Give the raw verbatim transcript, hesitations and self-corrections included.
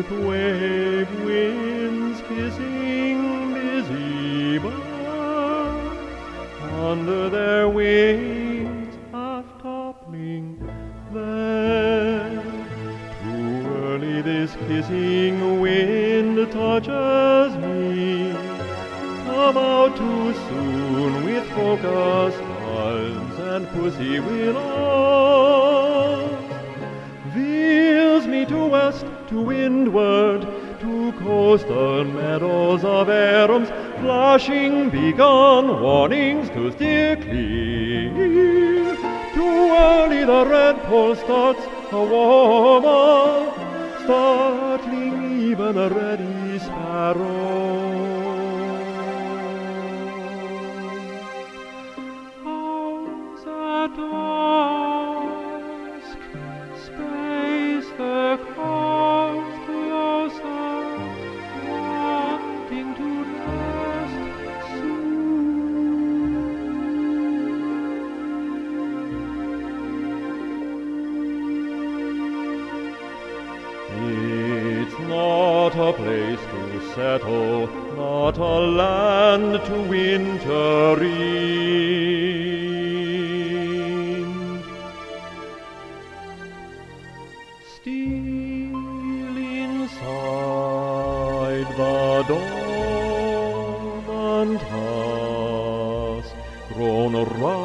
with wave winds kissing busy boughs, under their wings half toppling there. Too early this kissing wind touches me, come out too soon with focused palms and pussy willows. Veers me to west, to windward, to coastal meadows of Arums, flashing beacon warnings to steer clear. Too early the red pole starts a woman, startling even a ready sparrow. Hours at dusk, space the clouds closer, wanting to rest soon. It's not a place to settle, not a land to winter in. Still inside the dormant house, grown